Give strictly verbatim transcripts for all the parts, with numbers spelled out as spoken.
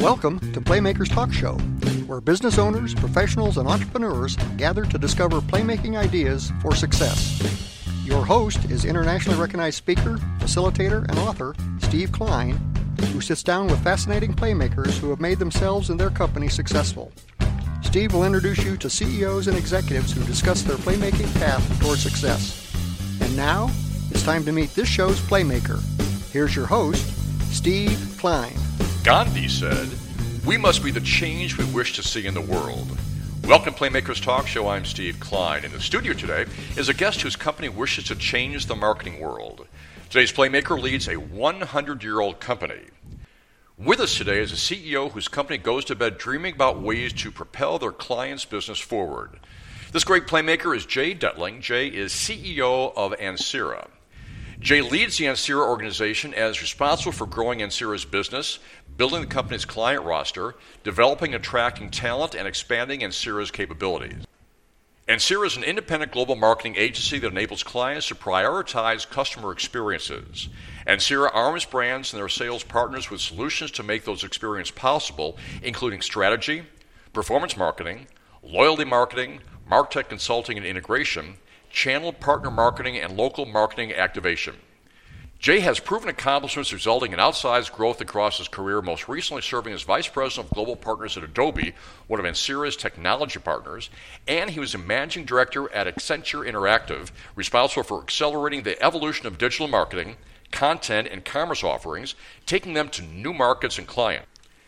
Welcome to Playmakers Talk Show, where business owners, professionals, and entrepreneurs gather to discover playmaking ideas for success. Your host is internationally recognized speaker, facilitator, and author Steve Klein, who sits down with fascinating playmakers who have made themselves and their company successful. Steve will introduce you to C E Os and executives who discuss their playmaking path toward success. And now, it's time to meet this show's playmaker. Here's your host, Steve Klein. Gandhi said, "We must be the change we wish to see in the world." Welcome to Playmakers Talk Show. I'm Steve Klein. In the studio today is a guest whose company wishes to change the marketing world. Today's Playmaker leads a hundred-year-old company. With us today is a C E O whose company goes to bed dreaming about ways to propel their clients' business forward. This great Playmaker is Jay Detling. Jay is C E O of Ancira. Jay leads the Ancira organization as responsible for growing Ancira's business, building the company's client roster, developing and attracting talent, and expanding Ancira's capabilities. Ancira is an independent global marketing agency that enables clients to prioritize customer experiences. Ancira arms brands and their sales partners with solutions to make those experiences possible, including strategy, performance marketing, loyalty marketing, MarTech consulting and integration, channel partner marketing, and local marketing activation. Jay has proven accomplishments resulting in outsized growth across his career, most recently serving as Vice President of Global Partners at Adobe, one of Ancira's technology partners, and he was a Managing Director at Accenture Interactive, responsible for accelerating the evolution of digital marketing, content, and commerce offerings, taking them to new markets and clients.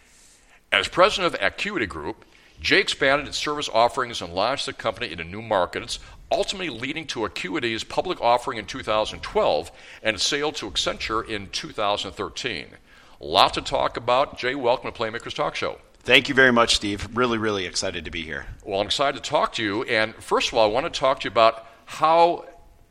As President of Acuity Group, Jay expanded its service offerings and launched the company into new markets, ultimately leading to Acuity's public offering in two thousand twelve and its sale to Accenture in two thousand thirteen. A lot to talk about. Jay, welcome to Playmakers Talk Show. Thank you very much, Steve. Really, really excited to be here. Well, I'm excited to talk to you. And first of all, I want to talk to you about how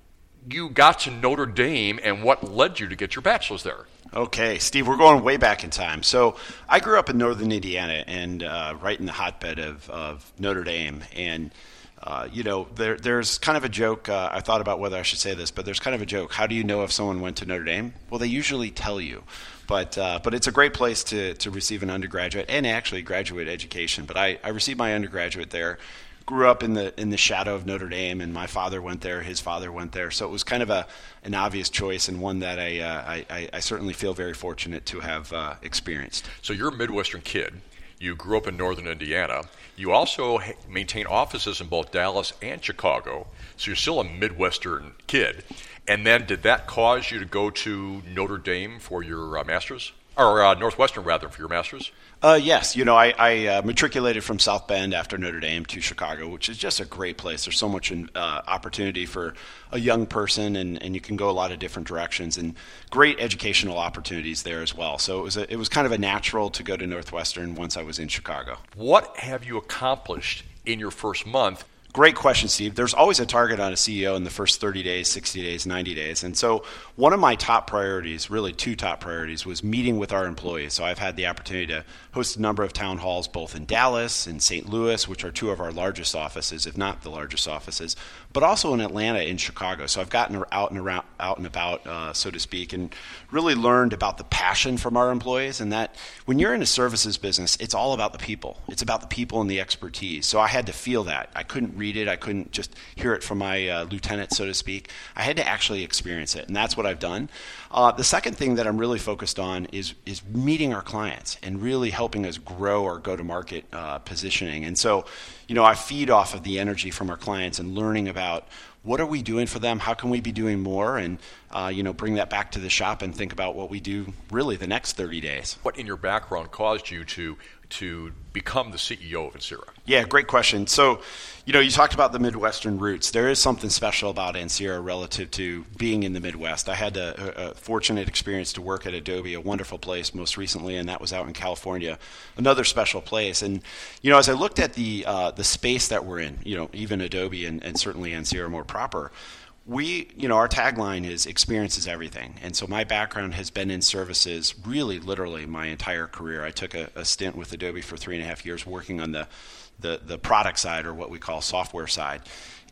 you got to Notre Dame and what led you to get your bachelor's there. Okay, Steve, we're going way back in time. So I grew up in northern Indiana and uh, right in the hotbed of, of Notre Dame. And, uh, you know, there, there's kind of a joke. Uh, I thought about whether I should say this, but there's kind of a joke. How do you know if someone went to Notre Dame? Well, they usually tell you. But uh, but it's a great place to, to receive an undergraduate and actually graduate education. But I, I received my undergraduate there. Grew up in the in the shadow of Notre Dame, and my father went there, his father went there, so it was kind of a an obvious choice and one that I uh, I, I certainly feel very fortunate to have uh, experienced. So you're a Midwestern kid. You grew up in northern Indiana. You also ha- maintain offices in both Dallas and Chicago, so you're still a Midwestern kid. And then did that cause you to go to Notre Dame for your uh, master's? Or uh, Northwestern, rather, for your master's? Uh, yes. You know, I, I uh, matriculated from South Bend after Notre Dame to Chicago, which is just a great place. There's so much uh, opportunity for a young person, and, and you can go a lot of different directions, and great educational opportunities there as well. So it was a, it was kind of a natural to go to Northwestern once I was in Chicago. What have you accomplished in your first month? Great question, Steve. There's always a target on a C E O in the first thirty days, sixty days, ninety days. And so one of my top priorities, really two top priorities, was meeting with our employees. So I've had the opportunity to host a number of town halls both in Dallas and Saint Louis, which are two of our largest offices, if not the largest offices, but also in Atlanta and Chicago. So I've gotten out and around, out and about, uh, so to speak, and really learned about the passion from our employees, and that when you're in a services business, it's all about the people. It's about the people and the expertise. So I had to feel that. I couldn't read it. I couldn't just hear it from my uh, lieutenant, so to speak. I had to actually experience it, and that's what I've done. Uh, the second thing that I'm really focused on is is meeting our clients and really helping us grow our go-to-market uh, positioning. And so, you know, I feed off of the energy from our clients and learning about what are we doing for them, how can we be doing more, and uh, you know, bring that back to the shop and think about what we do really the next thirty days. What in your background caused you to to become the C E O of Ancira? Yeah, great question. So, you know, you talked about the Midwestern roots. There is something special about Ancira relative to being in the Midwest. I had a, a fortunate experience to work at Adobe, a wonderful place most recently, and that was out in California, another special place. And, you know, as I looked at the uh, the space that we're in, you know, even Adobe and, and certainly Ancira more proper, we, you know, our tagline is experience is everything. And so my background has been in services really literally my entire career. I took a, a stint with Adobe for three and a half years working on the, the, the product side, or what we call software side.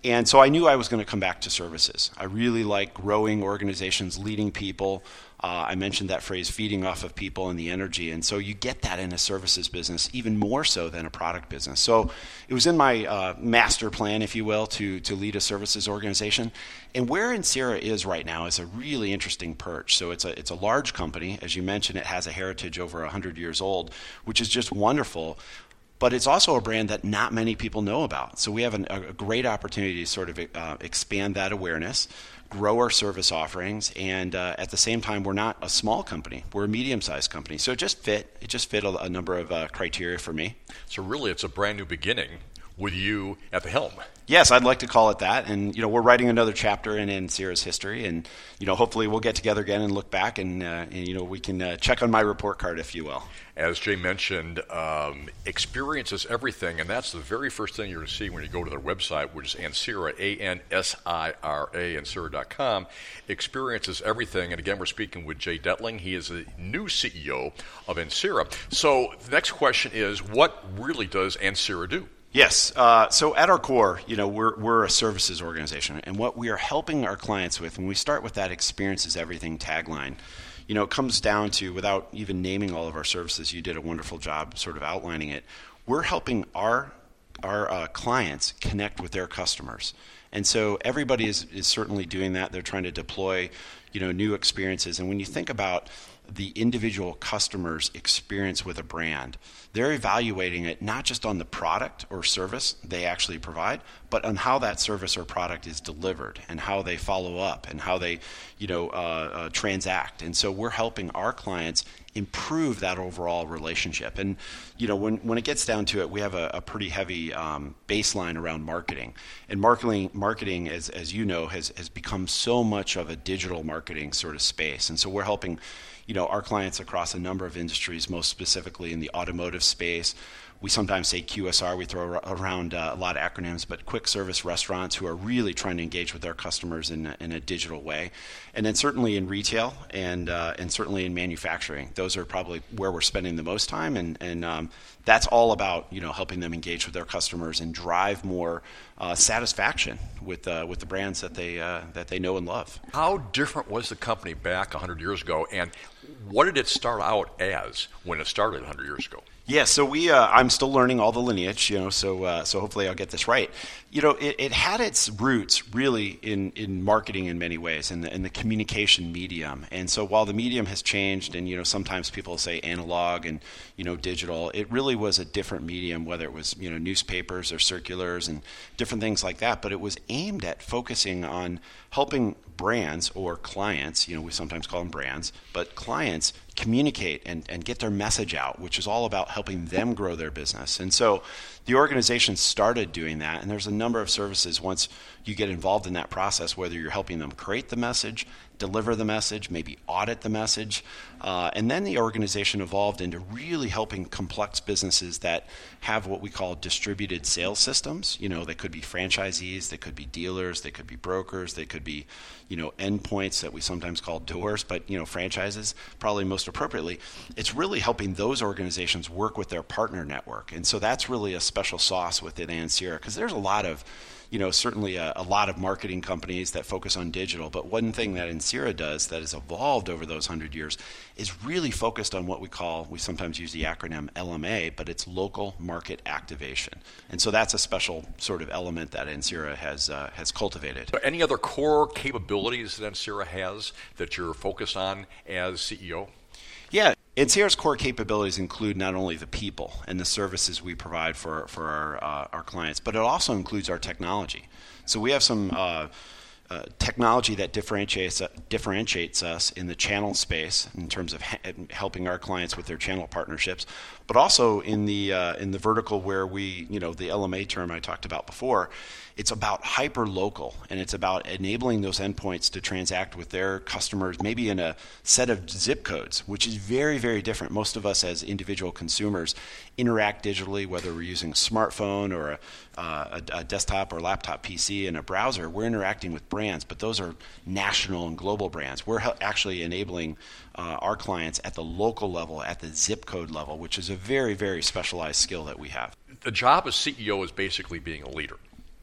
And so I knew I was going to come back to services. I really like growing organizations, leading people. Uh, I mentioned that phrase, feeding off of people and the energy. And so you get that in a services business, even more so than a product business. So it was in my uh, master plan, if you will, to, to lead a services organization. And where Ancira is right now is a really interesting perch. So it's a, it's a large company. As you mentioned, it has a heritage over one hundred years old, which is just wonderful. But it's also a brand that not many people know about. So we have an, a great opportunity to sort of uh, expand that awareness, grow our service offerings, and uh, at the same time, we're not a small company. We're a medium-sized company. So it just fit. It just fit a, a number of uh, criteria for me. So really, it's a brand new beginning with you at the helm. Yes, I'd like to call it that. And, you know, we're writing another chapter in Ancira's history. And, you know, hopefully we'll get together again and look back and, uh, and you know, we can uh, check on my report card, if you will. As Jay mentioned, um, experience is everything. And that's the very first thing you're going to see when you go to their website, which is Ancira, A N S I R A, Ancira dot com. Experience is everything. And again, we're speaking with Jay Detling. He is the new C E O of Ancira. So the next question is, what really does Ancira do? Yes. Uh, so at our core, you know, we're we're a services organization, and what we are helping our clients with, and we start with that experience is everything tagline, you know, it comes down to, without even naming all of our services, you did a wonderful job sort of outlining it. We're helping our our uh, clients connect with their customers. And so everybody is, is certainly doing that. They're trying to deploy, you know, new experiences. And when you think about the individual customer's experience with a brand, they're evaluating it not just on the product or service they actually provide, but on how that service or product is delivered and how they follow up and how they, you know, uh, uh, transact. And so we're helping our clients improve that overall relationship. And, you know, when, when it gets down to it, we have a, a pretty heavy um, baseline around marketing. And marketing, marketing as, as you know, has, has become so much of a digital marketing sort of space. And so we're helping, you know, our clients across a number of industries, most specifically in the automotive space. We sometimes say Q S R, we throw around uh, a lot of acronyms, but quick service restaurants who are really trying to engage with their customers in a, in a digital way. And then certainly in retail and uh, and certainly in manufacturing. Those are probably where we're spending the most time, and, and um, that's all about, you know, helping them engage with their customers and drive more uh, satisfaction with uh, with the brands that they uh, that they know and love. How different was the company back one hundred years ago, and what did it start out as when it started one hundred years ago? Yeah, so we, uh, I'm still learning all the lineage, you know, so uh, so hopefully I'll get this right. You know, it, it had its roots really in, in marketing in many ways, in the, in the communication medium. And so while the medium has changed, and, you know, sometimes people say analog and, you know, digital, it really was a different medium, whether it was, you know, newspapers or circulars and different things like that. But it was aimed at focusing on helping brands or clients, you know, we sometimes call them brands, but clients communicate and, and get their message out, which is all about helping them grow their business. And so the organization started doing that, and there's a number of services once you get involved in that process, whether you're helping them create the message, deliver the message, maybe audit the message. Uh, and then the organization evolved into really helping complex businesses that have what we call distributed sales systems. You know, they could be franchisees, they could be dealers, they could be brokers, they could be, you know, endpoints that we sometimes call doors, but, you know, franchises probably most appropriately. It's really helping those organizations work with their partner network. And so that's really a special sauce within Ancira, because there's a lot of, you know, certainly a, a lot of marketing companies that focus on digital. But one thing that Ancira does that has evolved over those hundred years is really focused on what we call, we sometimes use the acronym L M A, but it's local market activation. And so that's a special sort of element that Ancira has uh, has cultivated. Any other core capabilities that Ancira has that you're focused on as C E O? Yeah, Ancira's core capabilities include not only the people and the services we provide for for our uh, our clients, but it also includes our technology. So we have some uh, uh, technology that differentiates uh, differentiates us in the channel space in terms of ha- helping our clients with their channel partnerships, but also in the uh, in the vertical where we, you know, the L M A term I talked about before. It's about hyper-local, and it's about enabling those endpoints to transact with their customers, maybe in a set of zip codes, which is very, very different. Most of us as individual consumers interact digitally, whether we're using a smartphone or a, uh, a, a desktop or laptop P C and a browser. We're interacting with brands, but those are national and global brands. We're he- actually enabling uh, our clients at the local level, at the zip code level, which is a very, very specialized skill that we have. The job as C E O is basically being a leader.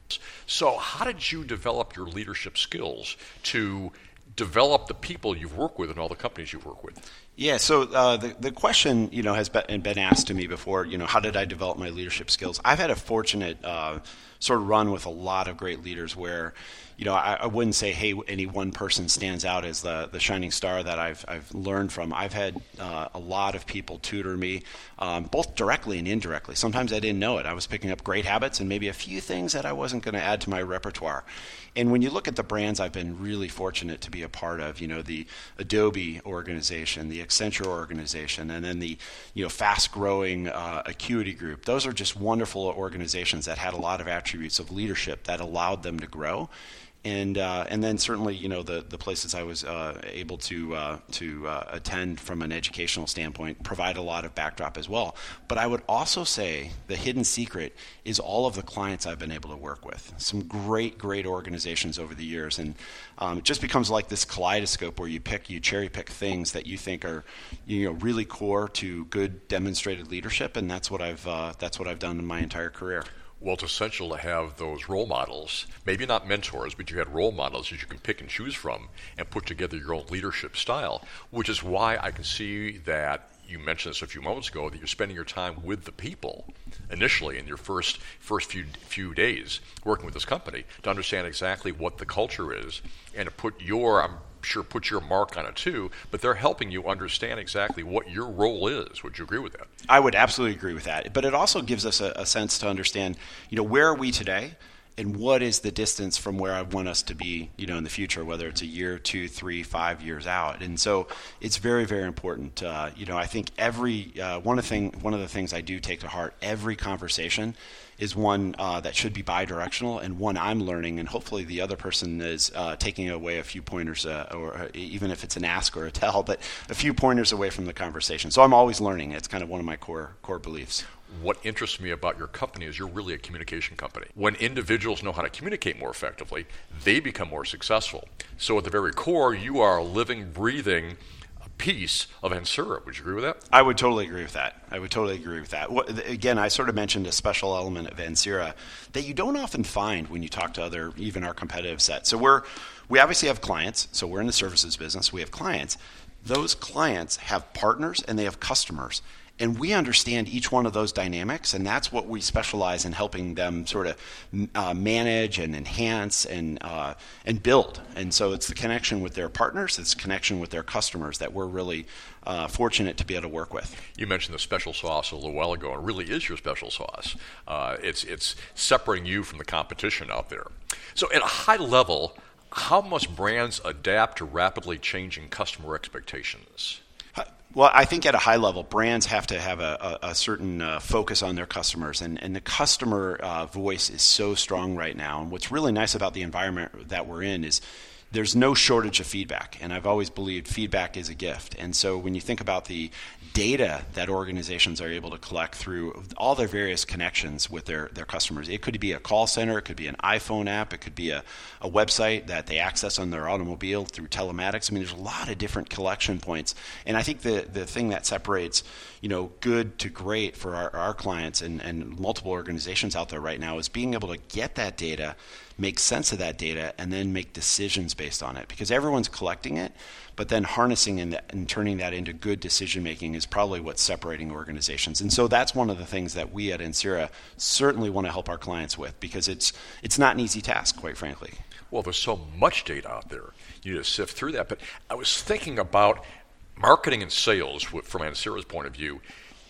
So how did you develop your leadership skills to develop the people you've worked with and all the companies you've worked with? Yeah, so uh, the the question, you know, has been, been asked to me before. You know, how did I develop my leadership skills? I've had a fortunate uh, sort of run with a lot of great leaders where, you know, I, I wouldn't say, hey, any one person stands out as the the shining star that I've I've learned from. I've had uh, a lot of people tutor me, um, both directly and indirectly. Sometimes I didn't know it. I was picking up great habits and maybe a few things that I wasn't going to add to my repertoire. And when you look at the brands I've been really fortunate to be a part of, you know, the Adobe organization, the Accenture organization, and then the, you know, fast-growing uh, Acuity Group. Those are just wonderful organizations that had a lot of attributes of leadership that allowed them to grow. And uh, and then certainly, you know, the, the places I was uh, able to uh, to uh, attend from an educational standpoint provide a lot of backdrop as well. But I would also say the hidden secret is all of the clients I've been able to work with. Some great, great organizations over the years. And um, it just becomes like this kaleidoscope where you pick, you cherry pick things that you think are, you know, really core to good demonstrated leadership. And that's what I've uh, that's what I've done in my entire career. Well, it's essential to have those role models, maybe not mentors, but you had role models that you can pick and choose from and put together your own leadership style, which is why I can see that you mentioned this a few moments ago, that you're spending your time with the people initially in your first first few few days working with this company to understand exactly what the culture is and to put your, I'm sure, put your mark on it too, but they're helping you understand exactly what your role is. Would you agree with that? I would absolutely agree with that. But it also gives us a, a sense to understand, you know, where are we today? And what is the distance from where I want us to be, you know, in the future, whether it's a year, two, three, five years out. And so it's very, very important. Uh, you know, I think every uh, one of the thing, one of the things I do take to heart, every conversation is one uh, that should be bi-directional and one I'm learning, and hopefully the other person is uh, taking away a few pointers, uh, or even if it's an ask or a tell, but a few pointers away from the conversation. So I'm always learning. It's kind of one of my core core beliefs. What interests me about your company is you're really a communication company. When individuals know how to communicate more effectively, they become more successful. So at the very core, you are a living, breathing piece of Ansura. Would you agree with that? I would totally agree with that. I would totally agree with that. What, again, I sort of mentioned a special element of Ansura that you don't often find when you talk to other, even our competitive set. So we're, we obviously have clients. So we're in the services business. We have clients. Those clients have partners and they have customers. And we understand each one of those dynamics, and that's what we specialize in helping them sort of uh, manage and enhance and uh, and build. And so it's the connection with their partners, it's the connection with their customers that we're really uh, fortunate to be able to work with. You mentioned the special sauce a little while ago, and it really is your special sauce. Uh, it's it's separating you from the competition out there. So at a high level, how must brands adapt to rapidly changing customer expectations? Well, I think at a high level, brands have to have a, a, a certain uh, focus on their customers, and, and the customer uh, voice is so strong right now. And what's really nice about the environment that we're in is there's no shortage of feedback, and I've always believed feedback is a gift. And so when you think about the data that organizations are able to collect through all their various connections with their, their customers, it could be a call center, it could be an iPhone app, it could be a, a website that they access on their automobile through telematics. I mean, there's a lot of different collection points. And I think the, the thing that separates, you know, good to great for our, our clients and, and multiple organizations out there right now is being able to get that data, make sense of that data, and then make decisions based on it. Because everyone's collecting it, but then harnessing and, and turning that into good decision making is probably what's separating organizations. And so that's one of the things that we at Ansura certainly want to help our clients with, because it's it's not an easy task, quite frankly. Well, there's so much data out there. You need to sift through that. But I was thinking about marketing and sales from Ansura's point of view.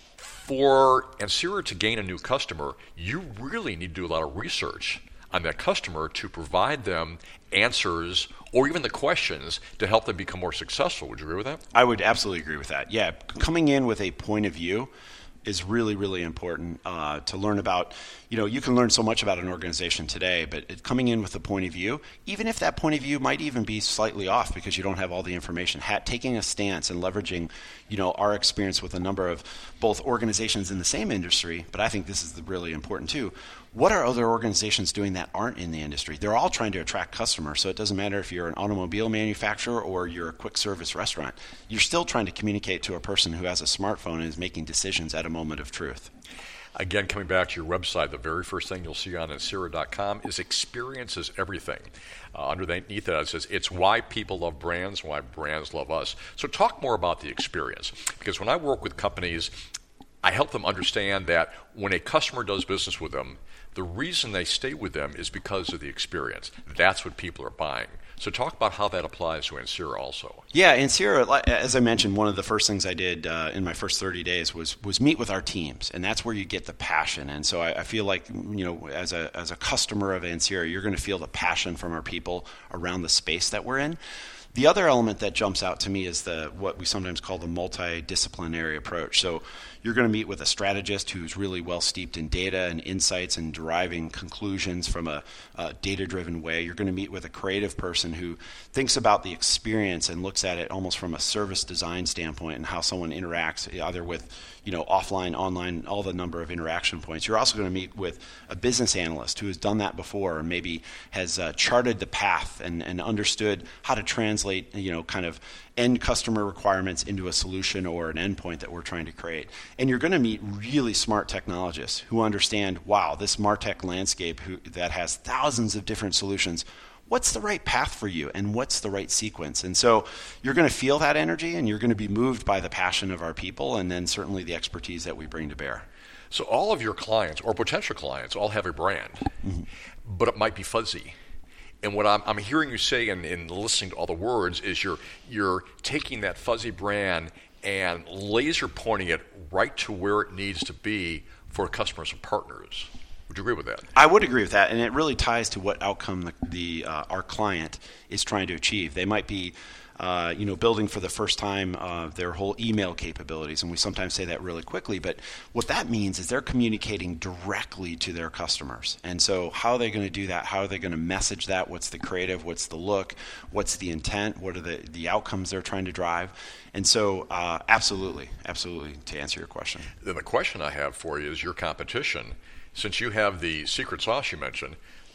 For Ansura to gain a new customer, you really need to do a lot of research on that customer to provide them answers or even the questions to help them become more successful. Would you agree with that? I would absolutely agree with that. Yeah, coming in with a point of view is really, really important uh, to learn about. You know, you can learn so much about an organization today, but it, coming in with a point of view, even if that point of view might even be slightly off because you don't have all the information, ha- taking a stance and leveraging, you know, our experience with a number of both organizations in the same industry, but I think this is really important too. What are other organizations doing that aren't in the industry? They're all trying to attract customers, so it doesn't matter if you're an automobile manufacturer or you're a quick service restaurant. You're still trying to communicate to a person who has a smartphone and is making decisions at a moment of truth. Again, coming back to your website, the very first thing you'll see on Ncira dot com is experience is everything. Uh, underneath that, it says it's why people love brands, why brands love us. So talk more about the experience. Because when I work with companies, I help them understand that when a customer does business with them, the reason they stay with them is because of the experience. That's what people are buying. So talk about how that applies to Ncira also. Yeah, Ncira, as I mentioned, one of the first things I did uh, in my first thirty days was was meet with our teams, and that's where you get the passion. And so I, I feel like, you know, as a as a customer of Ncira, you're going to feel the passion from our people around the space that we're in. The other element that jumps out to me is the what we sometimes call the multidisciplinary approach. So you're going to meet with a strategist who's really well steeped in data and insights and deriving conclusions from a, a data-driven way. You're going to meet with a creative person who thinks about the experience and looks at it almost from a service design standpoint and how someone interacts either with, you know, offline, online, all the number of interaction points. You're also going to meet with a business analyst who has done that before and maybe has uh, charted the path and, and understood how to translate, you know, kind of end customer requirements into a solution or an endpoint that we're trying to create. And you're going to meet really smart technologists who understand, wow, this MarTech landscape who, that has thousands of different solutions, what's the right path for you and what's the right sequence? And so you're going to feel that energy and you're going to be moved by the passion of our people and then certainly the expertise that we bring to bear. So all of your clients or potential clients all have a brand, mm-hmm. but it might be fuzzy. And what I'm, I'm hearing you say in, in listening to all the words is you're you're taking that fuzzy brand and laser pointing it right to where it needs to be for customers and partners. Would you agree with that? I would agree with that, and it really ties to what outcome the, the uh, our client is trying to achieve. They might be Uh, you know, building for the first time uh, their whole email capabilities, and we sometimes say that really quickly, but what that means is they're communicating directly to their customers. And so how are they going to do that? How are they going to message that? What's the creative? What's the look? What's the intent? What are the, the outcomes they're trying to drive? And so uh, absolutely, absolutely, to answer your question. Then the question I have for you is your competition. Since you have the secret sauce you mentioned,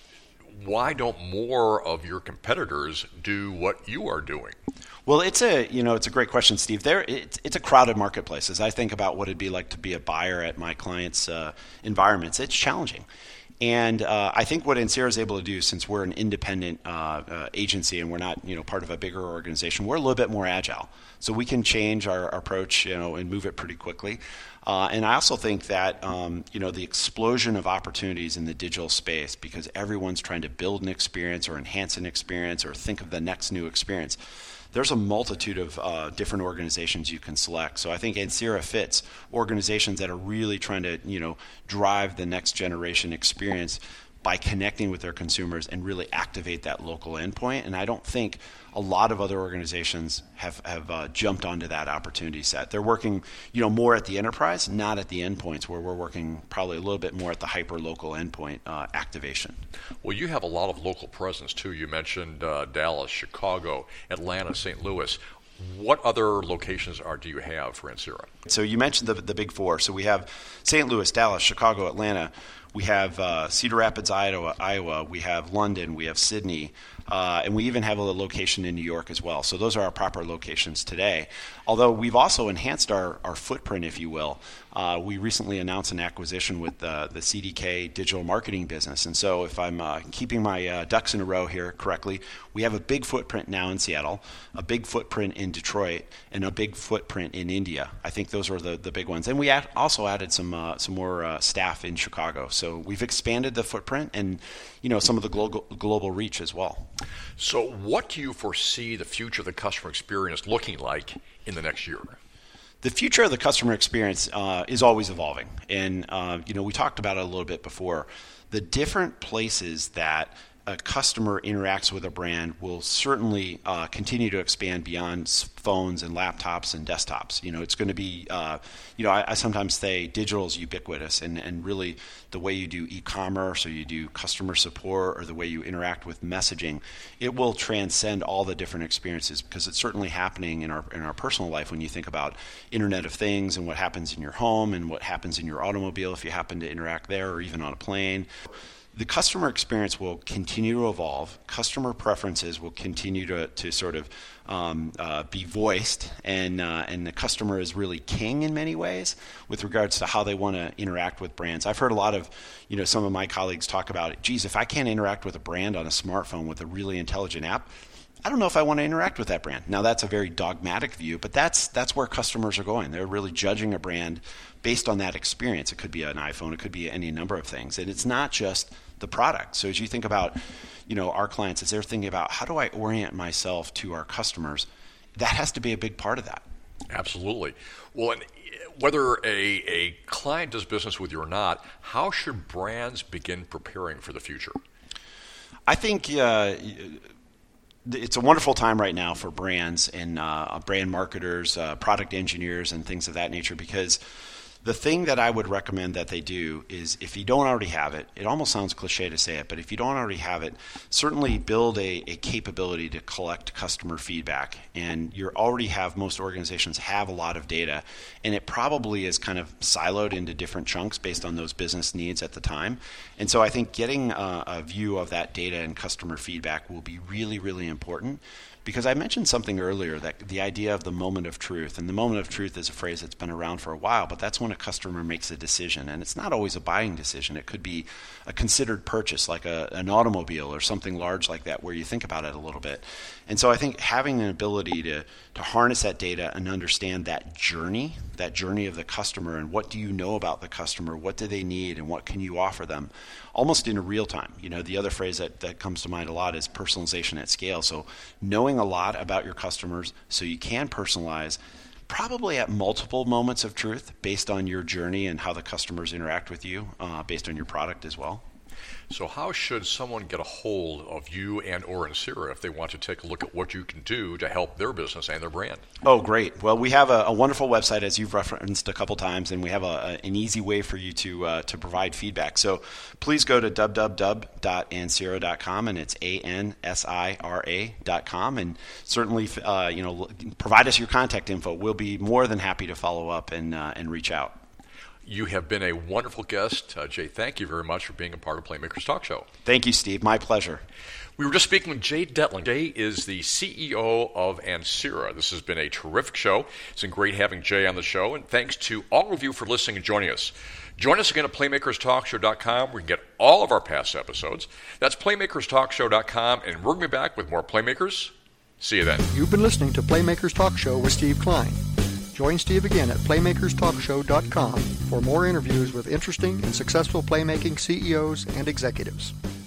why don't more of your competitors do what you are doing? Well, it's a you know it's a great question, Steve. There, it's, it's a crowded marketplace. As I think about what it'd be like to be a buyer at my clients' uh, environments, it's challenging. And uh, I think what Ncira is able to do, since we're an independent uh, uh, agency and we're not, you know, part of a bigger organization, we're a little bit more agile. So we can change our, our approach, you know, and move it pretty quickly. Uh, and I also think that, um, you know, the explosion of opportunities in the digital space, because everyone's trying to build an experience or enhance an experience or think of the next new experience, there's a multitude of uh, different organizations you can select. So I think Ncira fits organizations that are really trying to, you know, drive the next generation experience by connecting with their consumers and really activate that local endpoint. And I don't think a lot of other organizations have, have uh, jumped onto that opportunity set. They're working, you know, more at the enterprise, not at the endpoints, where we're working probably a little bit more at the hyper-local endpoint uh, activation. Well, you have a lot of local presence, too. You mentioned uh, Dallas, Chicago, Atlanta, Saint Louis. What other locations are do you have for Ncira? So you mentioned the, the big four. So we have Saint Louis, Dallas, Chicago, Atlanta. We have uh, Cedar Rapids, Iowa, Iowa. We have London. We have Sydney. Uh, and we even have a location in New York as well. So those are our proper locations today. Although we've also enhanced our, our footprint, if you will. Uh, we recently announced an acquisition with uh, the C D K digital marketing business. And so if I'm uh, keeping my uh, ducks in a row here correctly, we have a big footprint now in Seattle, a big footprint in Detroit, and a big footprint in India. I think those are the, the big ones. And we add, also added some uh, some more uh, staff in Chicago. So we've expanded the footprint and, you know, some of the global global reach as well. So what do you foresee the future of the customer experience looking like in the next year? The future of the customer experience uh, is always evolving. And, uh, you know, we talked about it a little bit before. The different places that a customer interacts with a brand will certainly uh, continue to expand beyond phones and laptops and desktops. You know, it's going to be, uh, you know, I, I sometimes say digital is ubiquitous, and, and really the way you do e-commerce or you do customer support or the way you interact with messaging, it will transcend all the different experiences, because it's certainly happening in our in our personal life when you think about Internet of Things and what happens in your home and what happens in your automobile if you happen to interact there, or even on a plane. the customer experience will continue to evolve. Customer preferences will continue to, to sort of um, uh, be voiced, and uh, and the customer is really king in many ways with regards to how they want to interact with brands. I've heard a lot of, you know, some of my colleagues talk about, geez, if I can't interact with a brand on a smartphone with a really intelligent app, I don't know if I want to interact with that brand. Now, that's a very dogmatic view, but that's that's where customers are going. They're really judging a brand based on that experience. It could be an iPhone, it could be any number of things, and it's not just the product. So as you think about, you know, our clients, as they're thinking about how do I orient myself to our customers, that has to be a big part of that. Absolutely. Well, and whether a, a client does business with you or not, how should brands begin preparing for the future? I think uh, it's a wonderful time right now for brands and uh, brand marketers, uh, product engineers, and things of that nature, because the thing that I would recommend that they do is, if you don't already have it, it almost sounds cliche to say it, but if you don't already have it, certainly build a, a capability to collect customer feedback. And you already have, most organizations have a lot of data, and it probably is kind of siloed into different chunks based on those business needs at the time. And so I think getting a, a view of that data and customer feedback will be really, really important. Because I mentioned something earlier, that the idea of the moment of truth, and the moment of truth is a phrase that's been around for a while, but that's when a customer makes a decision, and it's not always a buying decision. It could be a considered purchase, like a, an automobile or something large like that, where you think about it a little bit. And so I think having an ability to, to harness that data and understand that journey, that journey of the customer, and what do you know about the customer, what do they need, and what can you offer them, almost in real time. You know, the other phrase that, that comes to mind a lot is personalization at scale. So knowing a lot about your customers so you can personalize, probably at multiple moments of truth based on your journey and how the customers interact with you, uh, based on your product as well. So how should someone get a hold of you and or Ancira if they want to take a look at what you can do to help their business and their brand? Oh, great. Well, we have a, a wonderful website, as you've referenced a couple times, and we have a, a, an easy way for you to uh, to provide feedback. So please go to w w w dot ancira dot com, and it's A N S I R A dot com, and certainly uh, you know, provide us your contact info. We'll be more than happy to follow up and uh, and reach out. You have been a wonderful guest. Uh, Jay, thank you very much for being a part of Playmakers Talk Show. Thank you, Steve. My pleasure. We were just speaking with Jay Detling. Jay is the C E O of Ancira. This has been a terrific show. It's been great having Jay on the show, and thanks to all of you for listening and joining us. Join us again at playmakers talk show dot com where you can get all of our past episodes. That's playmakers talk show dot com, and we're going to be back with more Playmakers. See you then. You've been listening to Playmakers Talk Show with Steve Klein. Join Steve again at playmakers talk show dot com for more interviews with interesting and successful playmaking C E Os and executives.